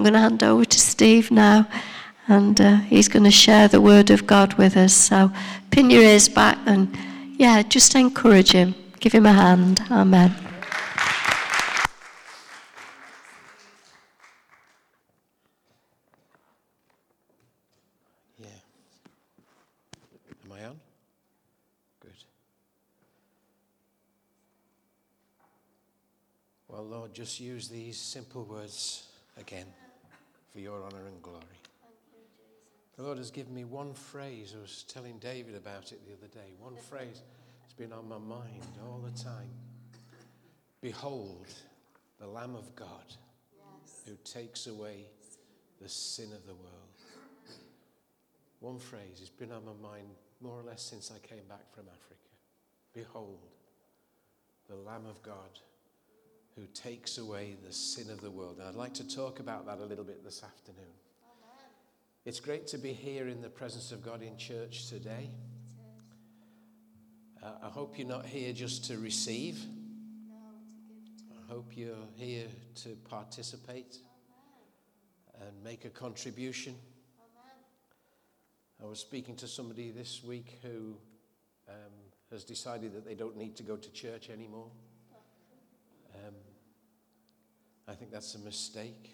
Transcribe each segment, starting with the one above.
going to hand over to Steve now, and he's going to share the word of God with us. So pin your ears back and, just encourage him. Give him a hand. Amen. Yeah. Am I on? Good. Well, Lord, just use these simple words again for your honor and glory. The Lord has given me one phrase. I was telling David about it the other day. One phrase has been on my mind all the time. Behold, the Lamb of God, who takes away the sin of the world. One phrase has been on my mind more or less since I came back from Africa. Behold, the Lamb of God, who takes away the sin of the world. And I'd like to talk about that a little bit this afternoon. It's great to be here in the presence of God in church today. I hope you're not here just to receive. I hope you're here to participate and make a contribution. I was speaking to somebody this week who has decided that they don't need to go to church anymore. I think that's a mistake.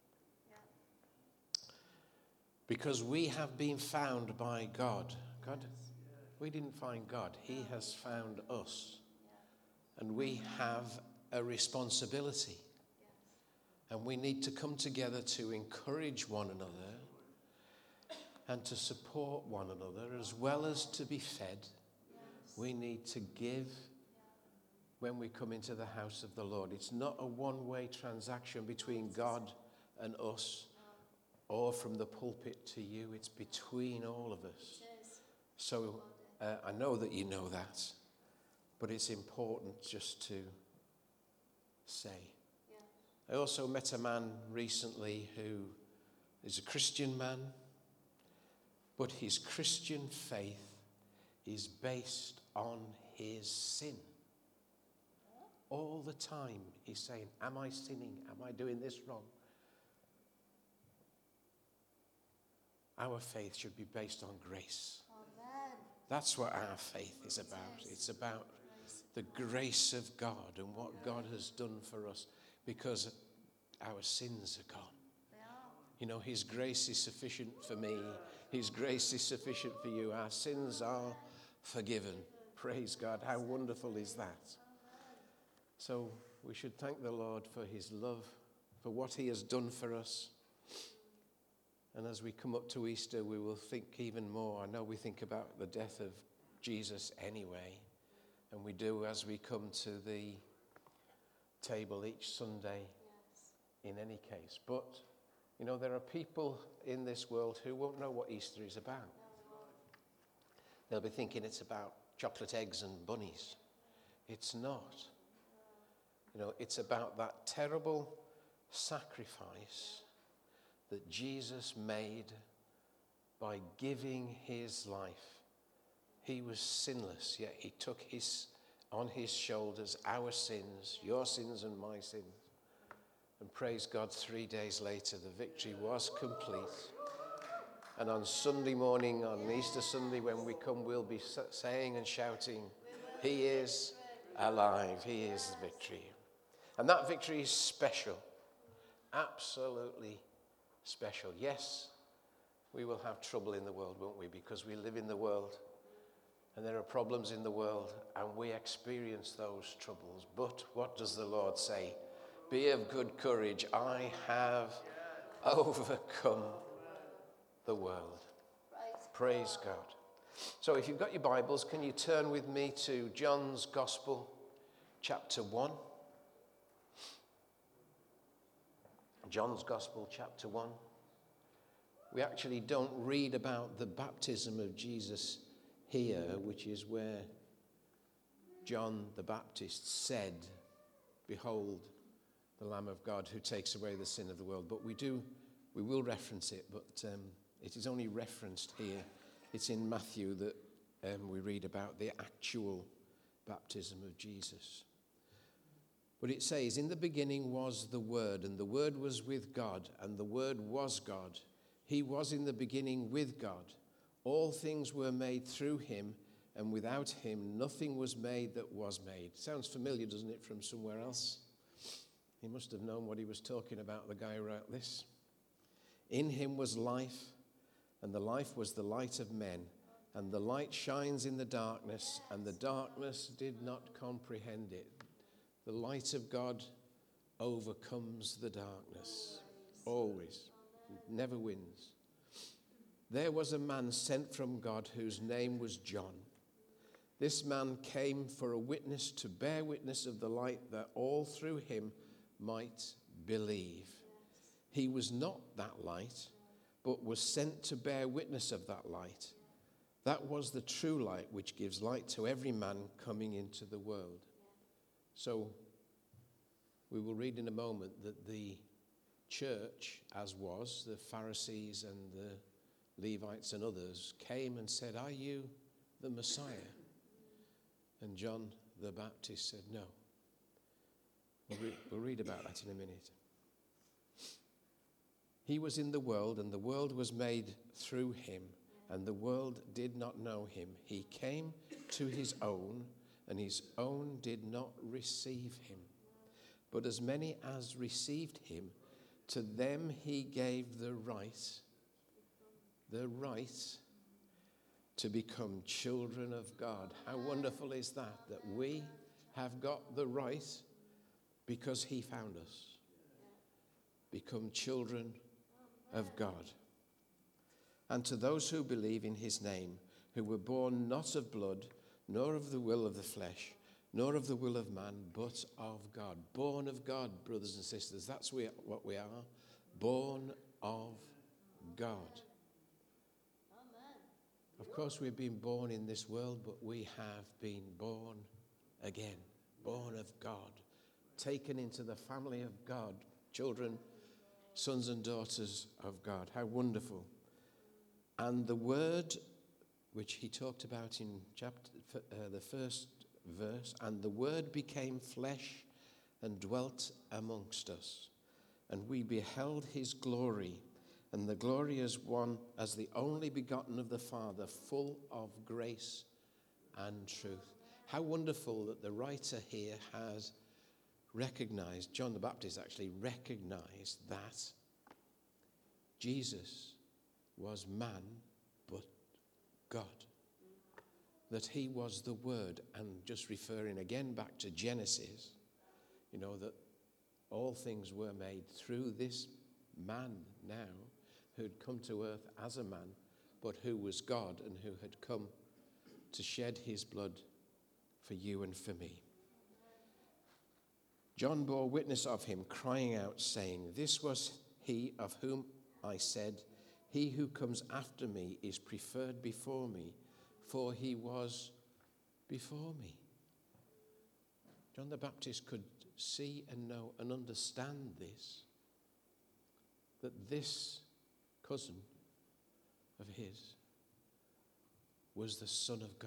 Because we have been found by God. We didn't find God. He has found us. And we have a responsibility. And we need to come together to encourage one another and to support one another, as well as to be fed. We need to give when we come into the house of the Lord. It's not a one-way transaction between God and us, or from the pulpit to you. It's between all of us. So I know that you know that, but it's important just to say. I also met a man recently who is a Christian man, but his Christian faith is based on his sin. All the time he's saying, am I sinning? Am I doing this wrong? Our faith should be based on grace. Amen. That's what our faith is about. It's about the grace of God and what God has done for us, because our sins are gone. You know, his grace is sufficient for me. His grace is sufficient for you. Our sins are forgiven. Praise God. How wonderful is that? So we should thank the Lord for his love, for what he has done for us. And as we come up to Easter, we will think even more. I know we think about the death of Jesus anyway, and we do as we come to the table each Sunday in any case. But, you know, there are people in this world who won't know what Easter is about. They'll be thinking it's about chocolate eggs and bunnies. It's not. You know, it's about that terrible sacrifice that Jesus made by giving his life. He was sinless, yet he took on his shoulders our sins, your sins and my sins. And praise God, 3 days later, the victory was complete. And on Sunday morning, on Easter Sunday, when we come, we'll be saying and shouting, he is alive, he is the victory. And that victory is special, absolutely special. Yes, we will have trouble in the world, won't we? Because we live in the world and there are problems in the world and we experience those troubles. But what does the Lord say? Be of good courage. I have overcome the world. Praise God. So if you've got your Bibles, can you turn with me to John's Gospel, chapter 1? John's Gospel, chapter 1. We actually don't read about the baptism of Jesus here, which is where John the Baptist said, behold, the Lamb of God who takes away the sin of the world. But we will reference it, but it is only referenced here. It's in Matthew that we read about the actual baptism of Jesus. But it says, in the beginning was the Word, and the Word was with God, and the Word was God. He was in the beginning with God. All things were made through him, and without him nothing was made that was made. Sounds familiar, doesn't it, from somewhere else? He must have known what he was talking about, the guy who wrote this. In him was life, and the life was the light of men. And the light shines in the darkness, and the darkness did not comprehend it. The light of God overcomes the darkness. Always. It never wins. There was a man sent from God whose name was John. This man came for a witness to bear witness of the light, that all through him might believe. He was not that light, but was sent to bear witness of that light. That was the true light which gives light to every man coming into the world. So we will read in a moment that the church, as was, the Pharisees and the Levites and others, came and said, "Are you the Messiah?" And John the Baptist said, "No." We'll read about that in a minute. He was in the world, and the world was made through him, and the world did not know him. He came to his own, and his own did not receive him. But as many as received him, to them he gave the right to become children of God. How wonderful is that we have got the right because he found us. Become children of God. And to those who believe in his name, who were born not of blood, nor of the will of the flesh, nor of the will of man, but of God. Born of God, brothers and sisters. That's what we are. Born of God. Of course, we've been born in this world, but we have been born again. Born of God. Taken into the family of God. Children, sons and daughters of God. How wonderful. And the word, which he talked about in the first verse, and the word became flesh and dwelt amongst us. And we beheld his glory, and the glory as one, as the only begotten of the Father, full of grace and truth. How wonderful that the writer here has recognized, John the Baptist actually recognized that Jesus was man, but God. That he was the Word. And just referring again back to Genesis, that all things were made through this man now, who had come to earth as a man, but who was God and who had come to shed his blood for you and for me. John bore witness of him, crying out, saying, "This was he of whom I said, he who comes after me is preferred before me, for he was before me." John the Baptist could see and know and understand this, that this cousin of his was the Son of God,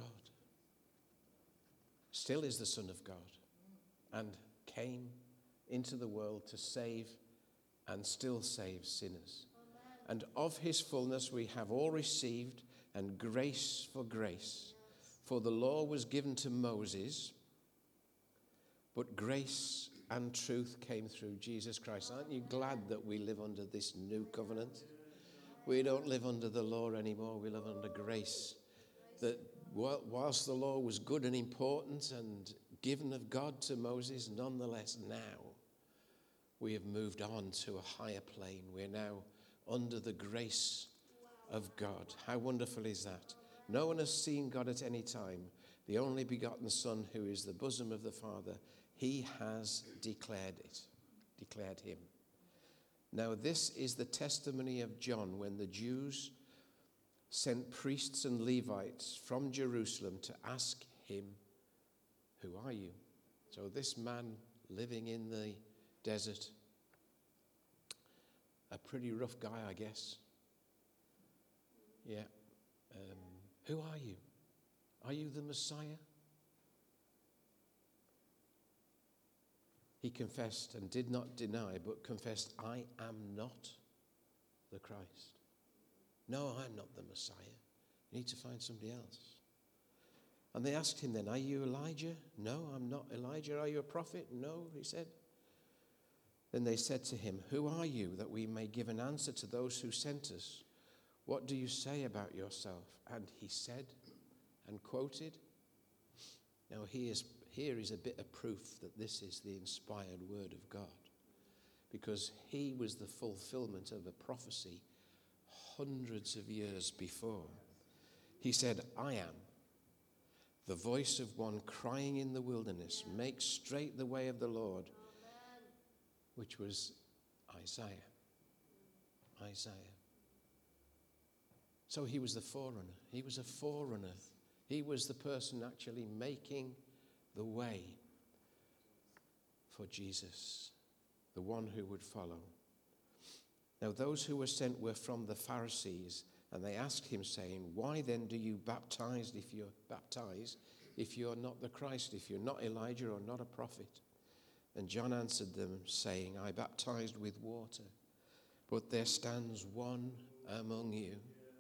still is the Son of God, and came into the world to save and still saves sinners. Amen. And of his fullness we have all received, and grace for grace. For the law was given to Moses, but grace and truth came through Jesus Christ. Aren't you glad that we live under this new covenant? We don't live under the law anymore. We live under grace. That whilst the law was good and important and given of God to Moses, nonetheless now we have moved on to a higher plane. We're now under the grace of God. How wonderful is that? No one has seen God at any time. The only begotten Son, who is the bosom of the Father, he has declared him. Now this is the testimony of John when the Jews sent priests and Levites from Jerusalem to ask him, "Who are you?" So this man living in the desert, a pretty rough guy, I guess. Yeah. Who are you? Are you the Messiah? he confessed and did not deny, but confessed, I am not the Christ. No, I'm not the Messiah. You need to find somebody else. And they asked him then, are you Elijah? No, I'm not Elijah. Are you a prophet? No, he said. Then they said to him, who are you, that we may give an answer to those who sent us? What do you say about yourself? And he said and quoted. Now here is a bit of proof that this is the inspired word of God, because he was the fulfillment of a prophecy hundreds of years before. He said, I am the voice of one crying in the wilderness, make straight the way of the Lord, which was Isaiah. So he was the forerunner. He was a forerunner. He was the person actually making the way for Jesus, the one who would follow. Now those who were sent were from the Pharisees, and they asked him, saying, why then do you baptize if you're not the Christ, if you're not Elijah or not a prophet? And John answered them, saying, I baptized with water, but there stands one among you,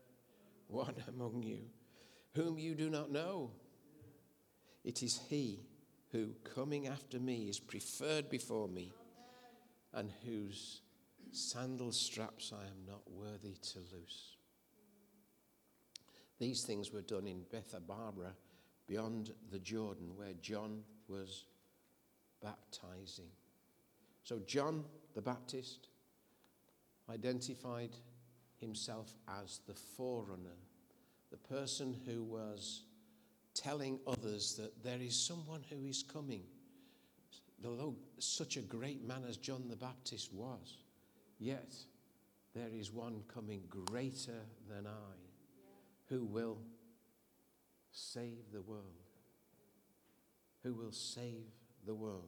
whom you do not know. It is he who, coming after me, is preferred before me, and whose sandal straps I am not worthy to loose. These things were done in Bethabara, beyond the Jordan, where John was baptizing. So John the Baptist identified himself as the forerunner, the person who was telling others that there is someone who is coming. Although such a great man as John the Baptist was, yet there is one coming greater than I, who will save the world. Who will save the world.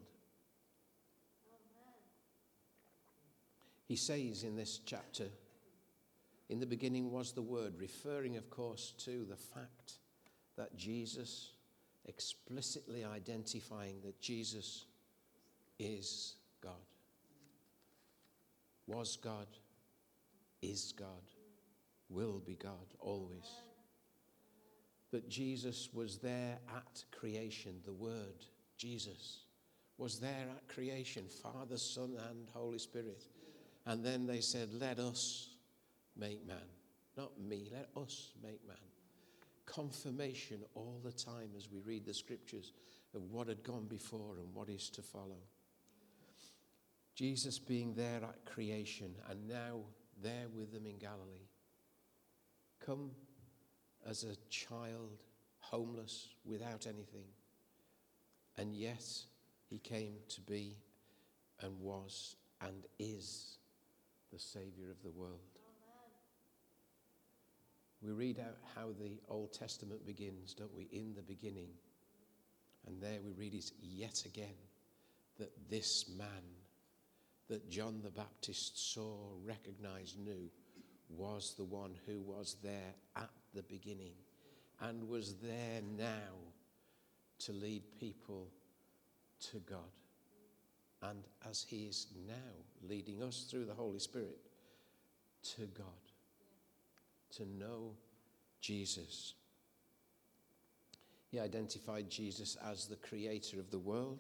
He says in this chapter, in the beginning was the Word, referring, of course, to the fact that Jesus, explicitly identifying that Jesus is God. Was God, is God, will be God always. That Jesus was there at creation. The Word, Jesus, was there at creation. Father, Son, and Holy Spirit. And then they said, let us make man. Not me, let us make man. Confirmation all the time as we read the scriptures of what had gone before and what is to follow. Jesus being there at creation and now there with them in Galilee. Come as a child, homeless, without anything. And yet he came to be and was and is the Savior of the world. We read out how the Old Testament begins, don't we? In the beginning. And there we read it yet again, that this man that John the Baptist saw, recognized, knew, was the one who was there at the beginning and was there now to lead people to God. And as he is now leading us through the Holy Spirit to God, to know Jesus. He identified Jesus as the creator of the world.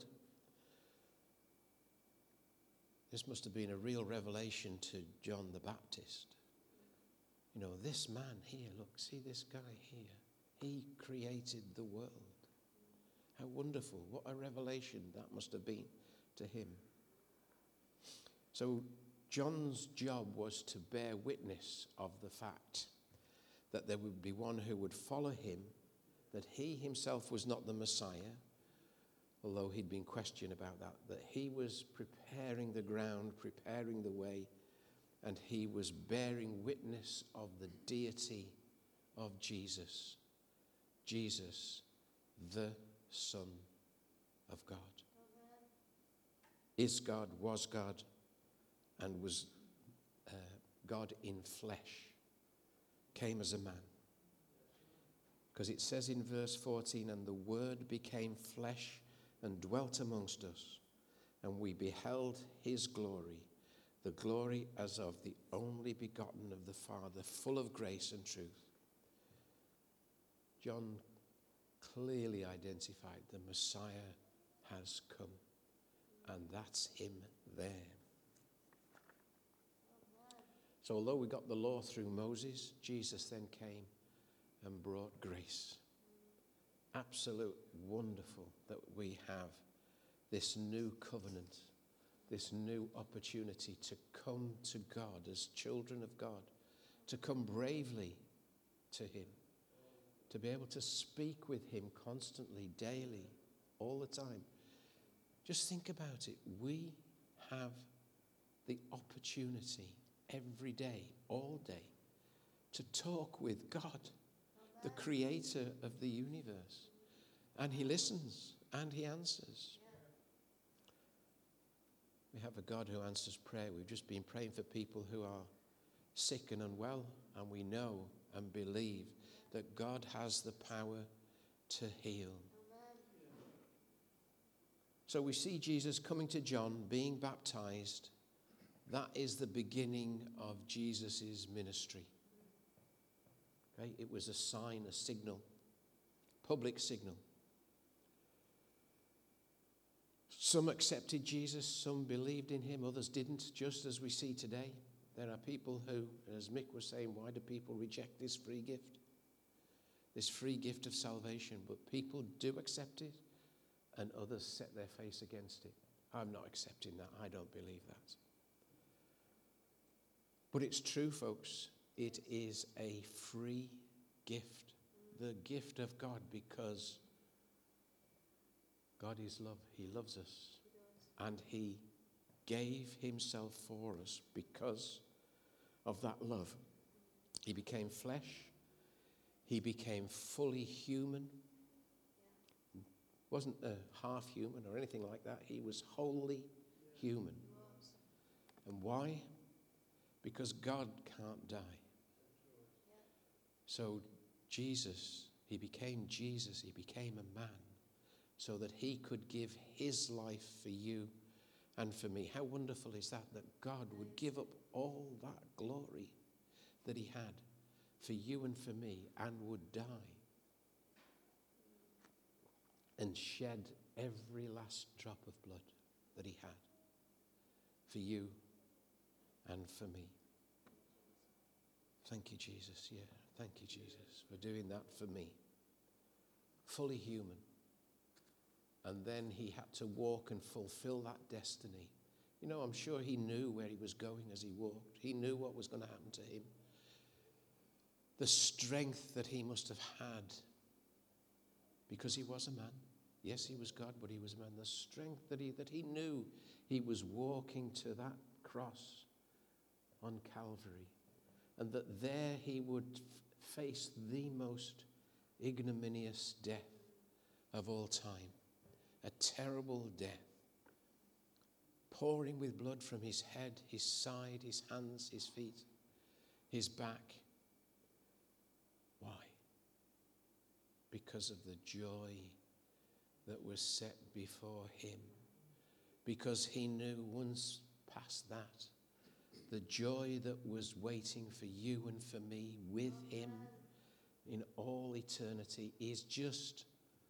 This must have been a real revelation to John the Baptist. You know, this man here, look, see this guy here. He created the world. How wonderful. What a revelation that must have been to him. So John's job was to bear witness of the fact that there would be one who would follow him, that he himself was not the Messiah, although he'd been questioned about that he was preparing the ground, preparing the way, and he was bearing witness of the deity of Jesus. Jesus, the Son of God. Is God, was God, and was God in flesh. Came as a man. Because it says in verse 14, and the Word became flesh and dwelt amongst us, And we beheld his glory, the glory as of the only begotten of the Father, full of grace and truth. John clearly identified the Messiah has come, and that's him there. So although we got the law through Moses, Jesus then came and brought grace. Absolute wonderful that we have this new covenant, this new opportunity to come to God as children of God, to come bravely to him, to be able to speak with him constantly, daily, all the time. Just think about it. We have the opportunity every day, all day, to talk with God, the creator of the universe. And he listens and he answers. We have a God who answers prayer. We've just been praying for people who are sick and unwell, and we know and believe that God has the power to heal. So we see Jesus coming to John, being baptized. That is the beginning of Jesus' ministry. Okay? It was a sign, a signal, public signal. Some accepted Jesus, some believed in him, others didn't, just as we see today. There are people who, as Mick was saying, why do people reject this free gift? This free gift of salvation. But people do accept it, and others set their face against it. I'm not accepting that. I don't believe that. But it's true, folks. It is a free gift. The gift of God, because God is love. He loves us. And he gave himself for us because of that love. He became flesh. He became fully human. Wasn't a half human or anything like that. He was wholly human. And why? Because God can't die. So Jesus, he became Jesus. He became a man so that he could give his life for you and for me. How wonderful is that God would give up all that glory that he had for you and for me and would die and shed every last drop of blood that he had for you and for me. Thank you, Jesus. Yeah, thank you, Jesus, for doing that for me. Fully human. And then he had to walk and fulfill that destiny. You know, I'm sure he knew where he was going as he walked. He knew what was going to happen to him. The strength that he must have had, because he was a man. Yes, he was God, but he was a man. The strength that he knew he was walking to that cross on Calvary, and that there he would face the most ignominious death of all time, a terrible death, pouring with blood from his head, his side, his hands, his feet, his back. Why? Because of the joy that was set before him. Because he knew once past that, the joy that was waiting for you and for me with him in all eternity is just,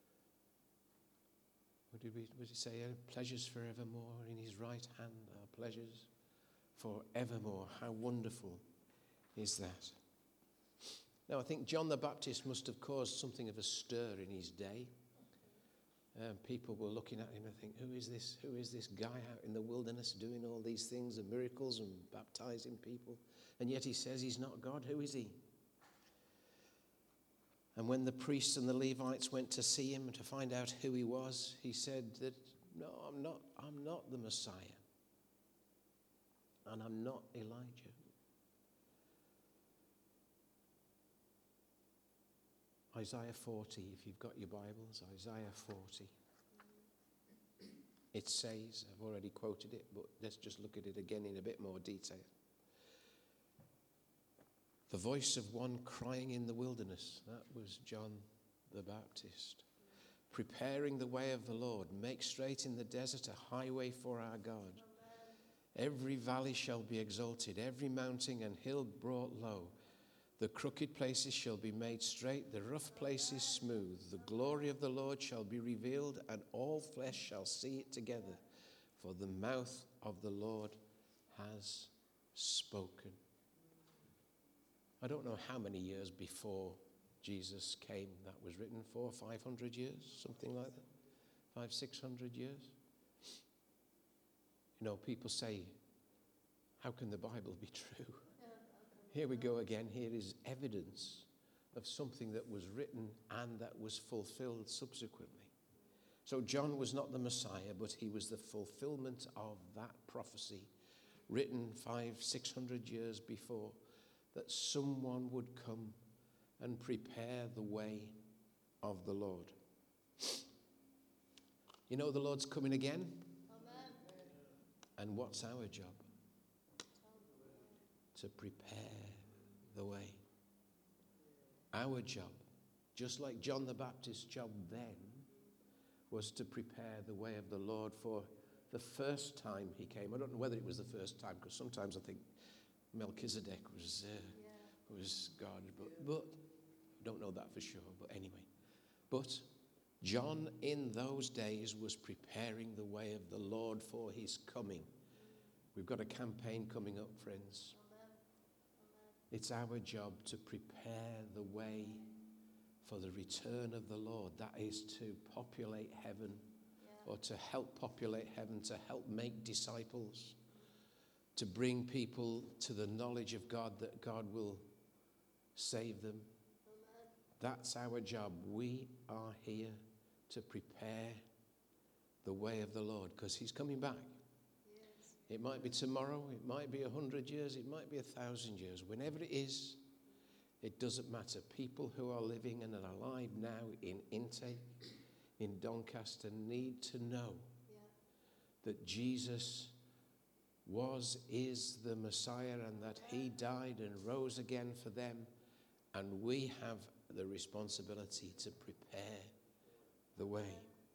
what did he say? Pleasures forevermore. In his right hand are pleasures forevermore. How wonderful is that? Now, I think John the Baptist must have caused something of a stir in his day. People were looking at him and think, who is this? Who is this guy out in the wilderness doing all these things and miracles and baptizing people? And yet he says he's not God. Who is he? And when the priests and the Levites went to see him to find out who he was, he said that, no, I'm not the Messiah. And I'm not Elijah. Isaiah 40, if you've got your Bibles, Isaiah 40. It says, I've already quoted it, but let's just look at it again in a bit more detail. The voice of one crying in the wilderness, that was John the Baptist. preparing the way of the Lord. Make straight in the desert a highway for our God. Every valley shall be exalted, every mountain and hill brought low. The crooked places shall be made straight, the rough places smooth. The glory of the Lord shall be revealed, and all flesh shall see it together. For the mouth of the Lord has spoken. I don't know how many years before Jesus came that was written, 400 or 500 years, something like that, 500-600 years. You know, people say, how can the Bible be true? Here we go again. Here is evidence of something that was written and that was fulfilled subsequently. So John was not the Messiah, but he was the fulfillment of that prophecy written 500-600 years before, that someone would come and prepare the way of the Lord. You know the Lord's coming again? Amen. And what's our job? To prepare the way. Our job, just like John the Baptist's job then, was to prepare the way of the Lord for the first time he came. I don't know whether it was the first time, because sometimes I think Melchizedek was God, but I don't know that for sure, but anyway. But John in those days was preparing the way of the Lord for his coming. We've got a campaign coming up, friends. It's our job to prepare the way for the return of the Lord. That is to populate heaven, or to help populate heaven, to help make disciples, to bring people to the knowledge of God, that God will save them. That's our job. We are here to prepare the way of the Lord, because he's coming back. It might be tomorrow, it might be 100 years, it might be 1,000 years. Whenever it is, it doesn't matter. People who are living and are alive now in Intake, in Doncaster, need to know that Jesus is the Messiah, and that he died and rose again for them. And we have the responsibility to prepare the way.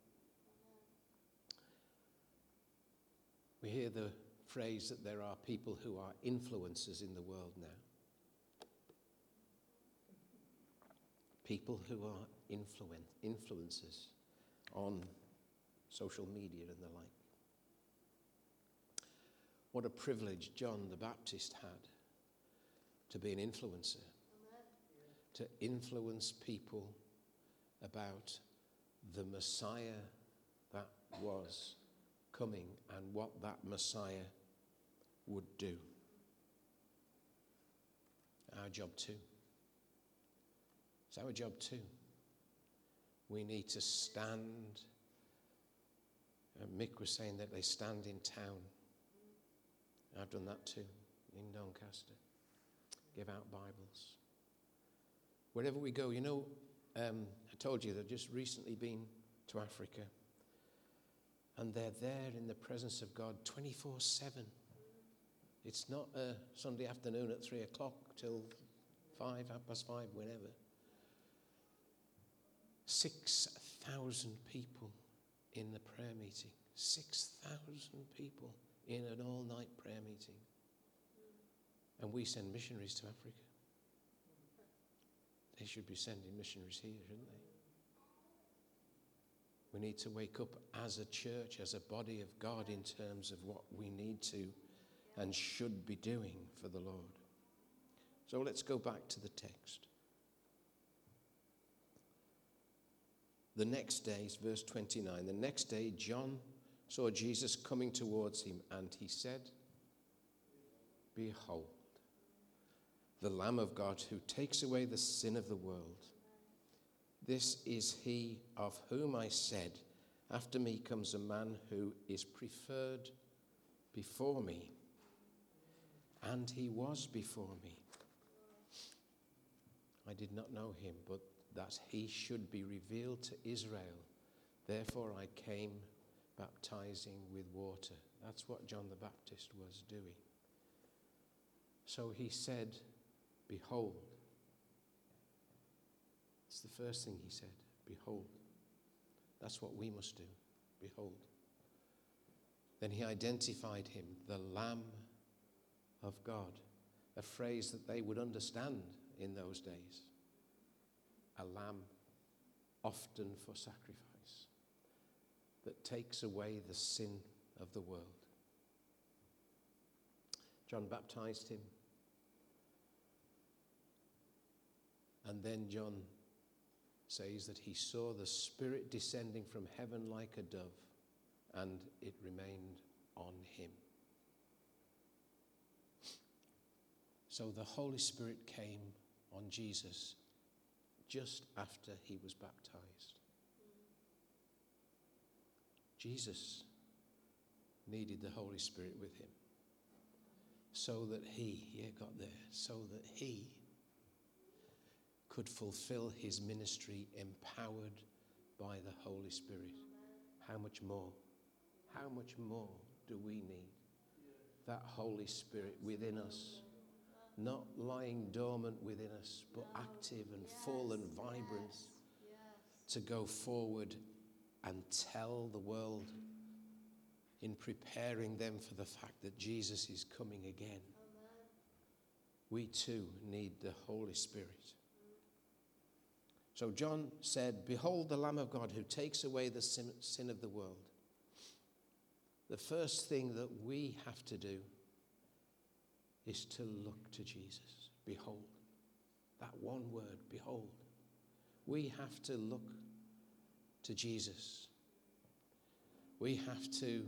We hear the phrase that there are people who are influencers in the world now. People who are influencers on social media and the like. What a privilege John the Baptist had to be an influencer. To influence people about the Messiah that was coming and what that Messiah would do. Our job too. It's our job too. We need to stand. Mick was saying that they stand in town. I've done that too, in Doncaster. Give out Bibles. Wherever we go, you know, I told you they've just recently been to Africa. And they're there in the presence of God 24/7. It's not a Sunday afternoon at 3 o'clock till 5, 5:30, whenever. 6,000 people in the prayer meeting. 6,000 people in an all-night prayer meeting. And we send missionaries to Africa. They should be sending missionaries here, shouldn't they? We need to wake up as a church, as a body of God, in terms of what we need to and should be doing for the Lord. So let's go back to the text. The next day, verse 29, the next day John saw Jesus coming towards him, and he said, "Behold, the Lamb of God who takes away the sin of the world. This is he of whom I said, after me comes a man who is preferred before me. And he was before me. I did not know him, but that he should be revealed to Israel. Therefore I came baptizing with water." That's what John the Baptist was doing. So he said, "Behold." It's the first thing he said, "Behold." That's what we must do. Behold. Then he identified him, the Lamb of God, a phrase that they would understand in those days. A lamb, often for sacrifice, that takes away the sin of the world. John baptized him. And then John says that he saw the Spirit descending from heaven like a dove, and it remained on him. So the Holy Spirit came on Jesus just after he was baptized. Jesus needed the Holy Spirit with him so that he could fulfill his ministry empowered by the Holy Spirit. How much more do we need that Holy Spirit within us? Not lying dormant within us, but active and full and vibrant to go forward and tell the world in preparing them for the fact that Jesus is coming again. We too need the Holy Spirit. So John said, "Behold the Lamb of God who takes away the sin of the world." The first thing that we have to do is to look to Jesus. Behold. That one word, behold. We have to look to Jesus. We have to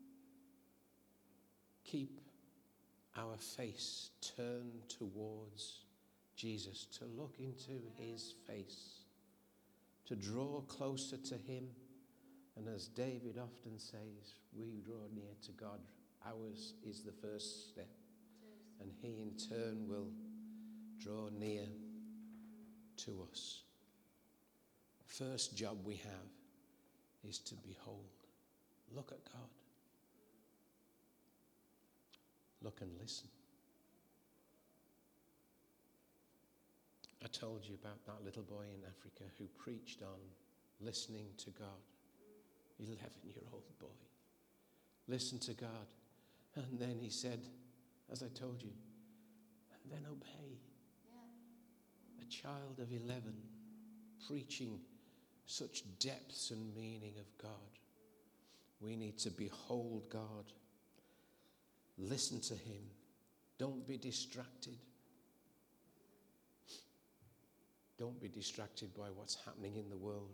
keep our face turned towards Jesus, to look into his face, to draw closer to him. And as David often says, we draw near to God. Ours is the first step. And he in turn will draw near to us. First job we have is to behold. Look at God. Look and listen. I told you about that little boy in Africa who preached on listening to God. 11-year-old boy. Listen to God. And then he said, as I told you, and then obey. Yeah. A child of 11 preaching such depths and meaning of God. We need to behold God. Listen to him. Don't be distracted. Don't be distracted by what's happening in the world.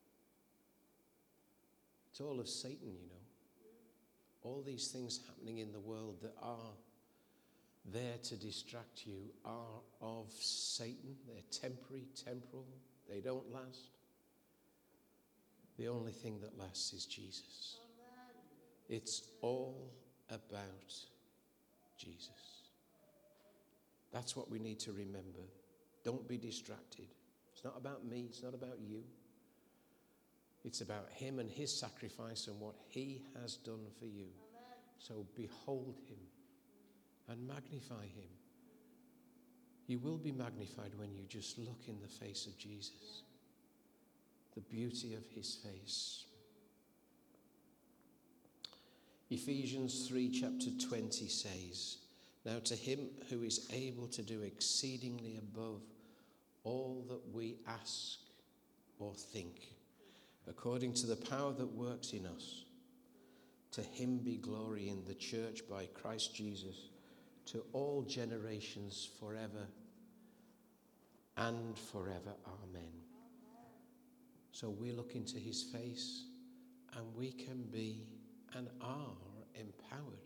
It's all of Satan, you know. All these things happening in the world that are there to distract you are of Satan. They're temporary, temporal. They don't last. The only thing that lasts is Jesus. It's all about Jesus. That's what we need to remember. Don't be distracted. It's not about me. It's not about you. It's about him and his sacrifice and what he has done for you. So behold him and magnify him. You will be magnified when you just look in the face of Jesus. The beauty of his face. Ephesians 3 chapter 20 says, "Now to him who is able to do exceedingly above all that we ask or think, according to the power that works in us, to him be glory in the church by Christ Jesus, to all generations forever and forever. Amen." So we look into his face and we can be and are empowered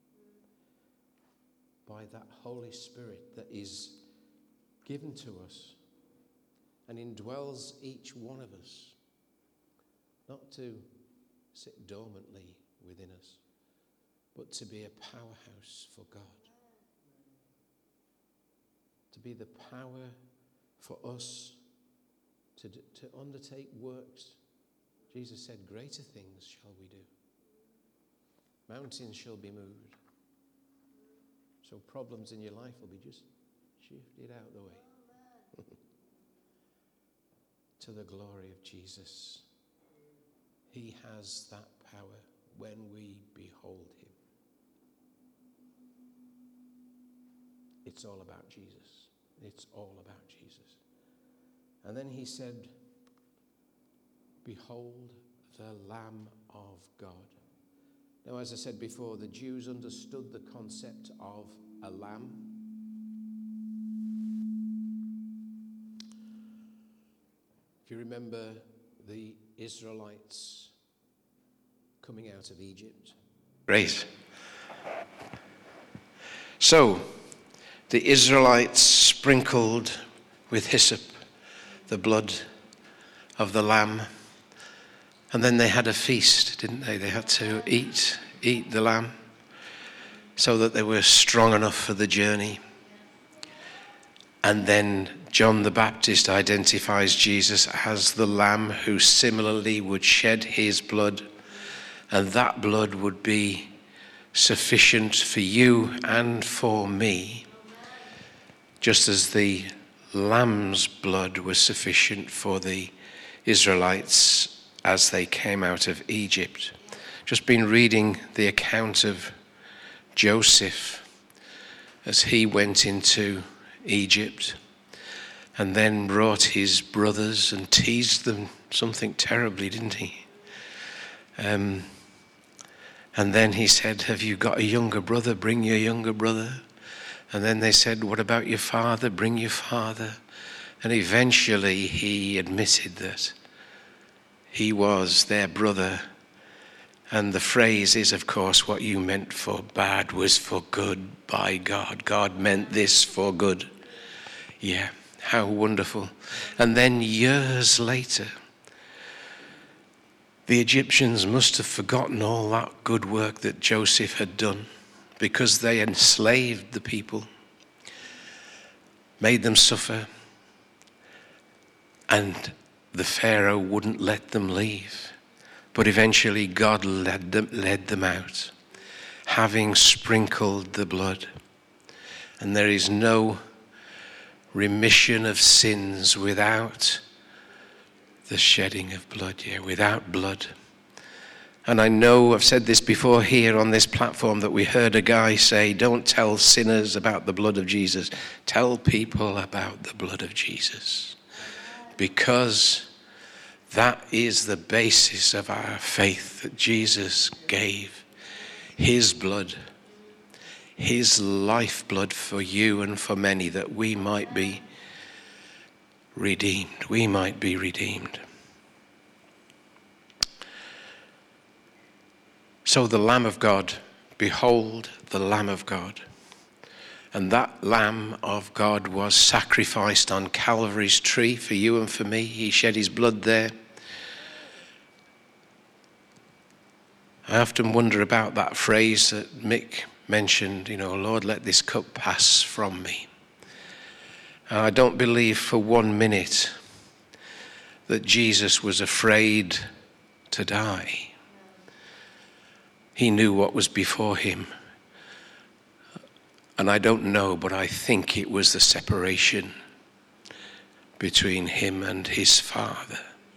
by that Holy Spirit that is given to us and indwells each one of us, not to sit dormantly within us, but to be a powerhouse for God, to be the power for us to undertake works. Jesus said, "Greater things shall we do. Mountains shall be moved." So problems in your life will be just shifted out of the way. To the glory of Jesus. He has that power when we behold him. It's all about Jesus. It's all about Jesus. And then he said, behold the Lamb of God. Now, as I said before, the Jews understood the concept of a lamb. If you remember the Israelites coming out of Egypt. Great. So, the Israelites sprinkled with hyssop the blood of the lamb. And then they had a feast, didn't they? They had to eat the lamb so that they were strong enough for the journey. And then John the Baptist identifies Jesus as the lamb who similarly would shed his blood, and that blood would be sufficient for you and for me, just as the lamb's blood was sufficient for the Israelites as they came out of Egypt. Just been reading the account of Joseph as he went into Egypt and then brought his brothers and teased them something terribly, didn't he? And then he said, have you got a younger brother? Bring your younger brother. And then they said, what about your father? Bring your father. And eventually he admitted that he was their brother. And the phrase is, of course, what you meant for bad was for good by God. God meant this for good. Yeah, how wonderful. And then years later, the Egyptians must have forgotten all that good work that Joseph had done, because they enslaved the people, made them suffer, and the Pharaoh wouldn't let them leave. But eventually God led them out, having sprinkled the blood. And there is no remission of sins without the shedding of blood, without blood. And I know I've said this before here on this platform, that we heard a guy say, don't tell sinners about the blood of Jesus. Tell people about the blood of Jesus. Because that is the basis of our faith, that Jesus gave his blood, his lifeblood for you and for many, that we might be redeemed. We might be redeemed. So the Lamb of God, behold the Lamb of God. And that Lamb of God was sacrificed on Calvary's tree for you and for me. He shed his blood there. I often wonder about that phrase that Mick mentioned, Lord, let this cup pass from me. I don't believe for 1 minute that Jesus was afraid to die. He knew what was before him. And I don't know, but I think it was the separation between him and his Father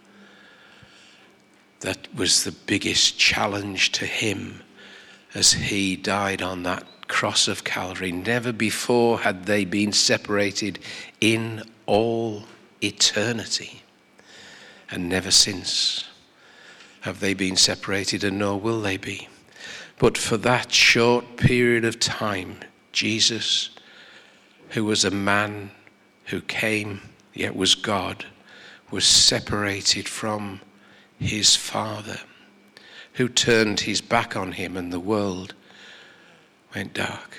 that was the biggest challenge to him as he died on that cross of Calvary. Never before had they been separated in all eternity, and never since have they been separated, and nor will they be. But for that short period of time, Jesus, who was a man who came yet was God, was separated from his Father, who turned his back on him, and the world went dark.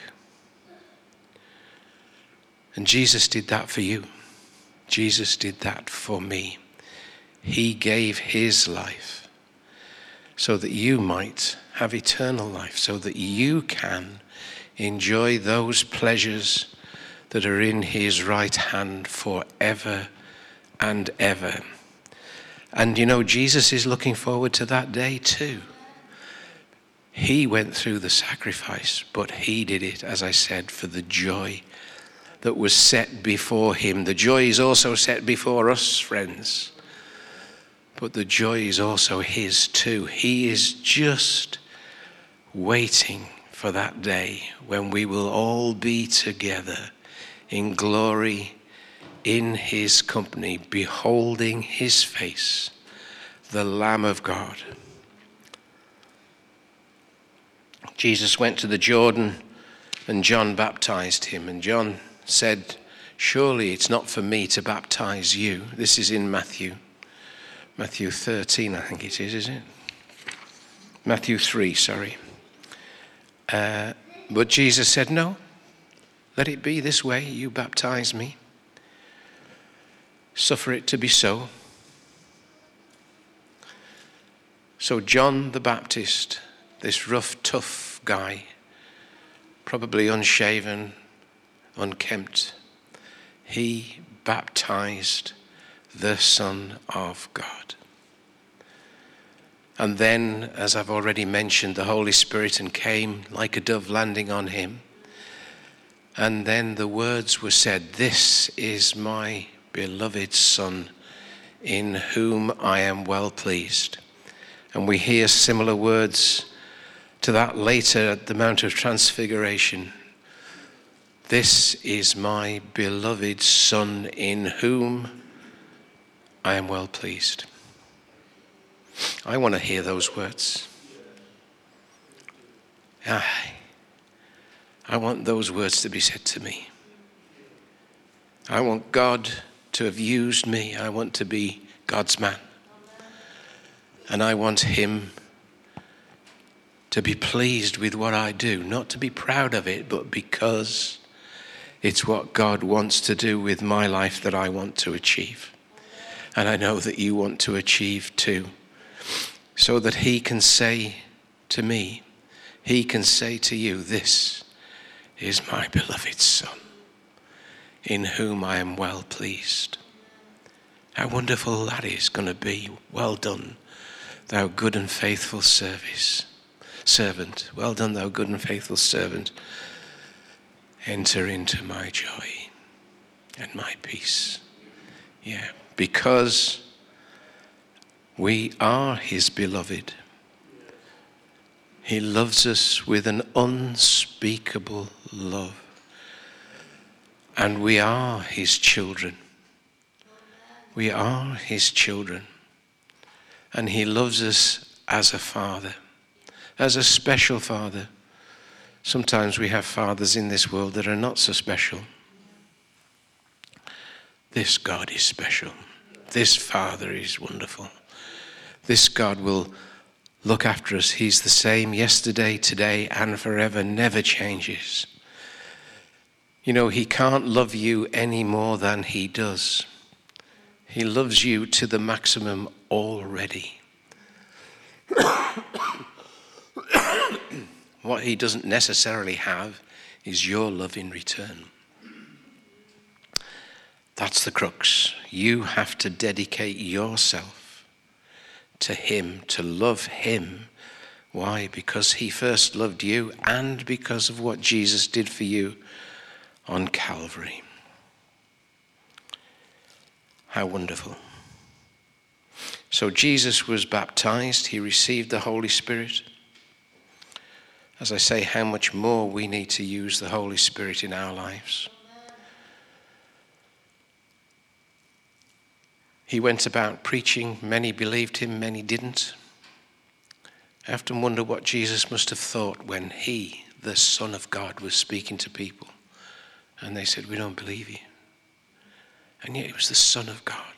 And Jesus did that for you. Jesus did that for me. He gave his life so that you might have eternal life, so that you can enjoy those pleasures that are in his right hand forever and ever. And Jesus is looking forward to that day too. He went through the sacrifice, but he did it, as I said, for the joy that was set before him. The joy is also set before us, friends. but the joy is also his too. He is just waiting for that day when we will all be together in glory, in his company, beholding his face, the Lamb of God. Jesus went to the Jordan and John baptized him. And John said, surely it's not for me to baptize you. This is in Matthew 13, I think it is it? Matthew 3, sorry. But Jesus said, no, let it be this way. You baptize me. Suffer it to be so. So John the Baptist, this rough, tough guy, probably unshaven, unkempt, he baptized the Son of God. And then, as I've already mentioned, the Holy Spirit came like a dove landing on him. And then the words were said, this is my beloved Son, in whom I am well pleased. And we hear similar words to that later at the Mount of Transfiguration. This is my beloved Son, in whom I am well pleased. I want to hear those words. I want those words to be said to me. I want God to have used me. I want to be God's man. And I want him to be pleased with what I do, not to be proud of it, but because it's what God wants to do with my life that I want to achieve. And I know that you want to achieve too. So that he can say to me, he can say to you, this is my beloved Son, in whom I am well pleased. How wonderful that is going to be. Well done, thou good and faithful servant. Well done, thou good and faithful servant. Enter into my joy and my peace. Yeah, because we are his beloved. He loves us with an unspeakable love. And we are his children. We are his children. And he loves us as a father, as a special father. Sometimes we have fathers in this world that are not so special. This God is special. This Father is wonderful. This God will look after us. He's the same yesterday, today, and forever, never changes. You know, he can't love you any more than he does. He loves you to the maximum already. What he doesn't necessarily have is your love in return. That's the crux. You have to dedicate yourself to him, to love him. Why? Because he first loved you and because of what Jesus did for you on Calvary. How wonderful. So Jesus was baptized. He received the Holy Spirit. As I say, how much more we need to use the Holy Spirit in our lives. He went about preaching. Many believed him, many didn't. I often wonder what Jesus must have thought when he, the Son of God, was speaking to people. And they said, we don't believe you. And yet he was the Son of God.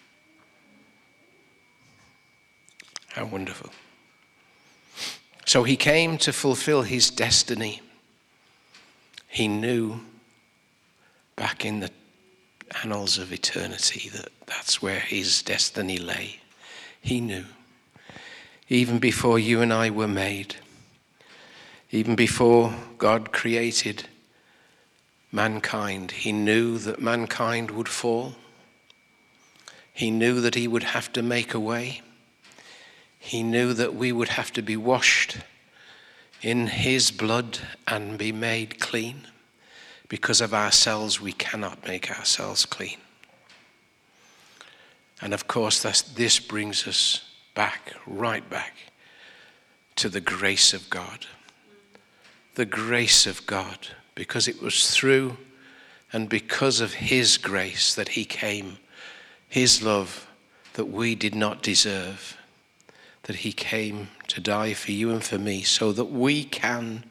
How wonderful. So he came to fulfill his destiny. He knew back in the annals of eternity that that's where his destiny lay. He knew. Even before you and I were made, even before God created mankind, he knew that mankind would fall. He knew that he would have to make a way. He knew that we would have to be washed in his blood and be made clean. Because of ourselves, we cannot make ourselves clean. And of course, this brings us back, right back, to the grace of God. The grace of God, because it was through and because of his grace that he came, his love that we did not deserve, that he came to die for you and for me so that we can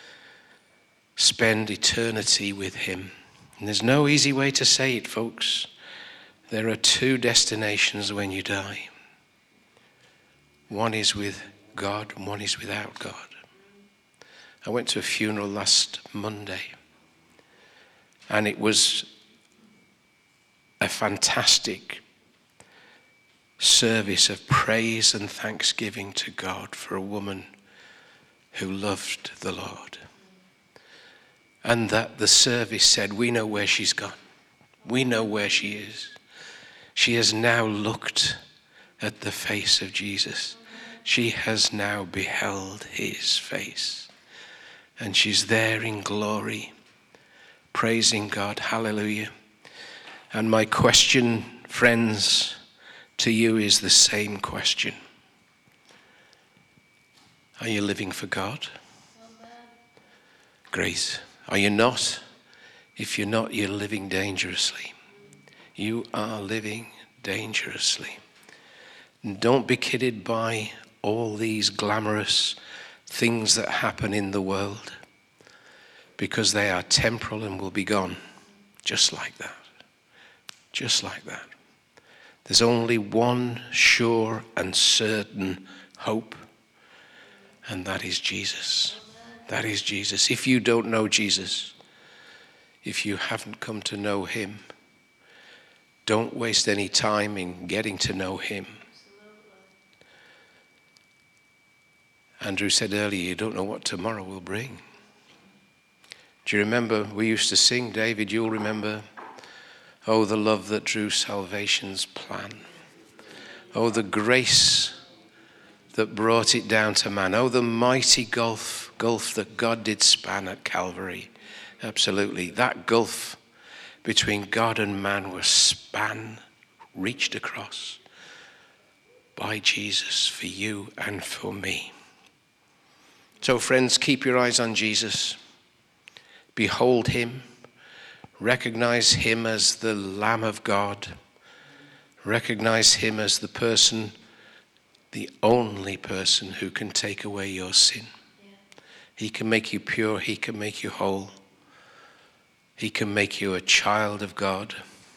spend eternity with him. And there's no easy way to say it, folks. There are two destinations when you die. One is with God and one is without God. I went to a funeral last Monday, and it was a fantastic service of praise and thanksgiving to God for a woman who loved the Lord. And that the service said, we know where she's gone. We know where she is. She has now looked at the face of Jesus. She has now beheld his face. And she's there in glory, praising God. Hallelujah. And my question, friends, to you is the same question. Are you living for God? Amen. Grace. Are you not? If you're not, you're living dangerously. You are living dangerously. And don't be kidded by all these glamorous things that happen in the world, because they are temporal and will be gone just like that. Just like that. There's only one sure and certain hope, and that is Jesus. That is Jesus. If you don't know Jesus, if you haven't come to know him, don't waste any time in getting to know him. Andrew said earlier, you don't know what tomorrow will bring. Do you remember, we used to sing, David, you'll remember, oh, the love that drew salvation's plan. Oh, the grace that brought it down to man. Oh, the mighty gulf that God did span at Calvary. Absolutely. That gulf between God and man was span, reached across by Jesus for you and for me. So friends, keep your eyes on Jesus. Behold him. Recognize him as the Lamb of God. Recognize him as the person, the only person who can take away your sin. He can make you pure. He can make you whole. He can make you a child of God.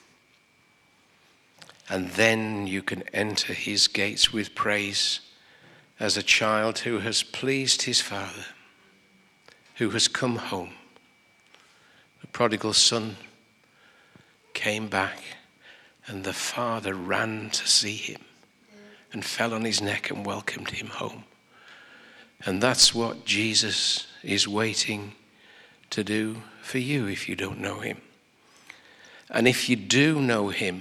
And then you can enter his gates with praise as a child who has pleased his Father, who has come home. The prodigal son came back, and the father ran to see him and fell on his neck and welcomed him home. And that's what Jesus is waiting to do for you if you don't know him. And if you do know him,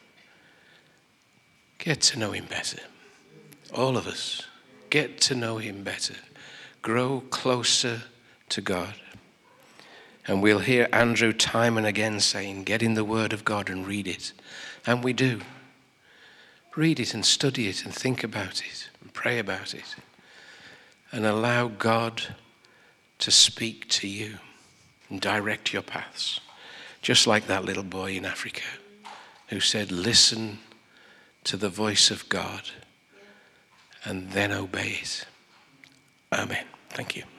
get to know him better. All of us, get to know him better. Grow closer to God. And we'll hear Andrew time and again saying, get in the Word of God and read it. And we do. Read it and study it and think about it and pray about it. And allow God to speak to you and direct your paths. Just like that little boy in Africa who said, listen to the voice of God and then obey it. Amen. Thank you.